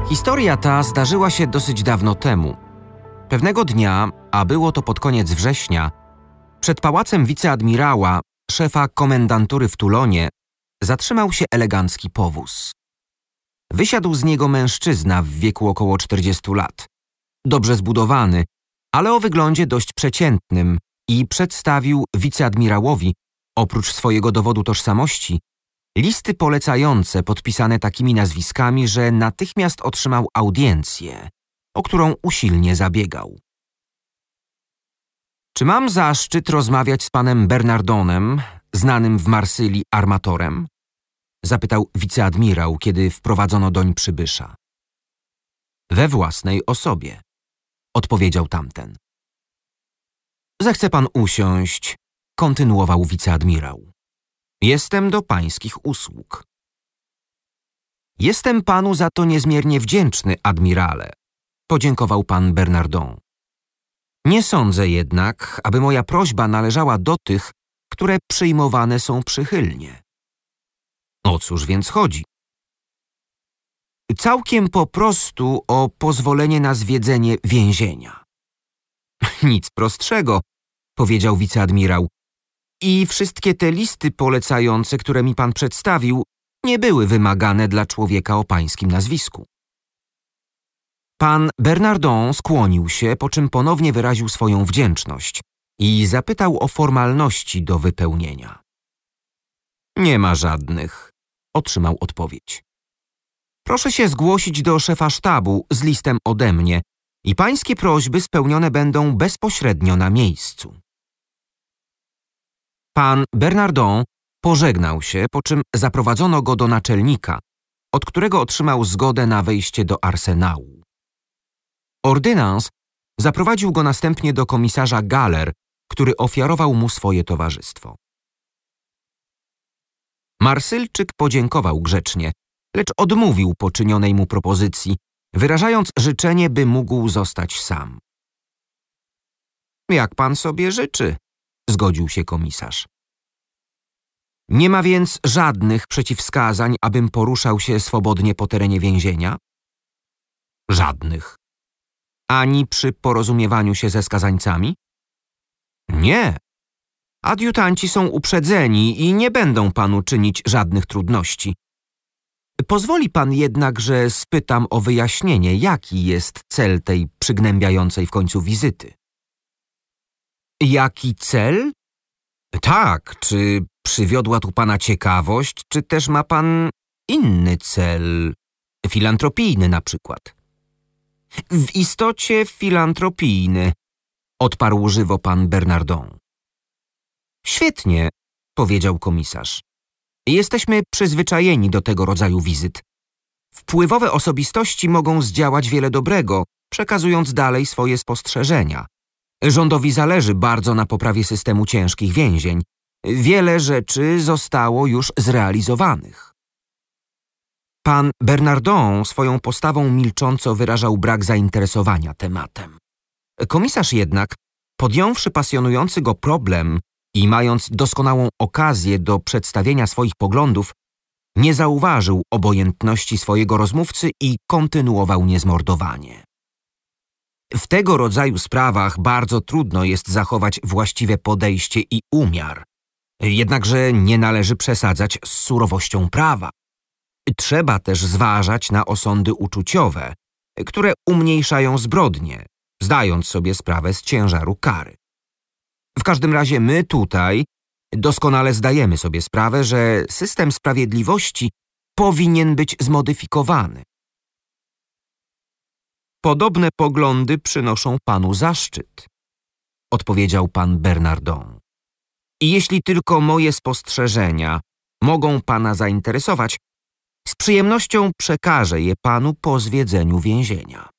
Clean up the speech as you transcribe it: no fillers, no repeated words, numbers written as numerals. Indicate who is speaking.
Speaker 1: Historia ta zdarzyła się dosyć dawno temu. Pewnego dnia, a było to pod koniec września, przed pałacem wiceadmirała, szefa komendantury w Toulonie, zatrzymał się elegancki powóz. Wysiadł z niego mężczyzna w wieku około 40 lat. Dobrze zbudowany, ale o wyglądzie dość przeciętnym i przedstawił wiceadmirałowi, oprócz swojego dowodu tożsamości, listy polecające podpisane takimi nazwiskami, że natychmiast otrzymał audiencję, o którą usilnie zabiegał. Czy mam zaszczyt rozmawiać z panem Bernardonem, znanym w Marsylii armatorem? Zapytał wiceadmirał, kiedy wprowadzono doń przybysza. We własnej osobie, odpowiedział tamten. Zechce pan usiąść, kontynuował wiceadmirał. Jestem do pańskich usług. Jestem panu za to niezmiernie wdzięczny, admirale, podziękował pan Bernardon. Nie sądzę jednak, aby moja prośba należała do tych, które przyjmowane są przychylnie. O cóż więc chodzi? Całkiem po prostu o pozwolenie na zwiedzenie więzienia. Nic prostszego, powiedział wiceadmirał. I wszystkie te listy polecające, które mi pan przedstawił, nie były wymagane dla człowieka o pańskim nazwisku. Pan Bernardon skłonił się, po czym ponownie wyraził swoją wdzięczność i zapytał o formalności do wypełnienia. Nie ma żadnych, otrzymał odpowiedź. Proszę się zgłosić do szefa sztabu z listem ode mnie i pańskie prośby spełnione będą bezpośrednio na miejscu. Pan Bernardon pożegnał się, po czym zaprowadzono go do naczelnika, od którego otrzymał zgodę na wejście do arsenału. Ordynans zaprowadził go następnie do komisarza Galer, który ofiarował mu swoje towarzystwo. Marsylczyk podziękował grzecznie, lecz odmówił poczynionej mu propozycji, wyrażając życzenie, by mógł zostać sam. Jak pan sobie życzy, zgodził się komisarz. Nie ma więc żadnych przeciwwskazań, abym poruszał się swobodnie po terenie więzienia? Żadnych. Ani przy porozumiewaniu się ze skazańcami? Nie. Adiutanci są uprzedzeni i nie będą panu czynić żadnych trudności. Pozwoli pan jednak, że spytam o wyjaśnienie, jaki jest cel tej przygnębiającej w końcu wizyty. Jaki cel? Tak, czy przywiodła tu pana ciekawość, czy też ma pan inny cel, filantropijny na przykład? W istocie filantropijny, odparł żywo pan Bernardon. Świetnie, powiedział komisarz. Jesteśmy przyzwyczajeni do tego rodzaju wizyt. Wpływowe osobistości mogą zdziałać wiele dobrego, przekazując dalej swoje spostrzeżenia. Rządowi zależy bardzo na poprawie systemu ciężkich więzień. Wiele rzeczy zostało już zrealizowanych. Pan Bernardon swoją postawą milcząco wyrażał brak zainteresowania tematem. Komisarz jednak, podjąwszy pasjonujący go problem i mając doskonałą okazję do przedstawienia swoich poglądów, nie zauważył obojętności swojego rozmówcy i kontynuował niezmordowanie. W tego rodzaju sprawach bardzo trudno jest zachować właściwe podejście i umiar. Jednakże nie należy przesadzać z surowością prawa. Trzeba też zważać na osądy uczuciowe, które umniejszają zbrodnie, zdając sobie sprawę z ciężaru kary. W każdym razie my tutaj doskonale zdajemy sobie sprawę, że system sprawiedliwości powinien być zmodyfikowany. Podobne poglądy przynoszą panu zaszczyt, odpowiedział pan Bernardon. I jeśli tylko moje spostrzeżenia mogą pana zainteresować, z przyjemnością przekażę je panu po zwiedzeniu więzienia.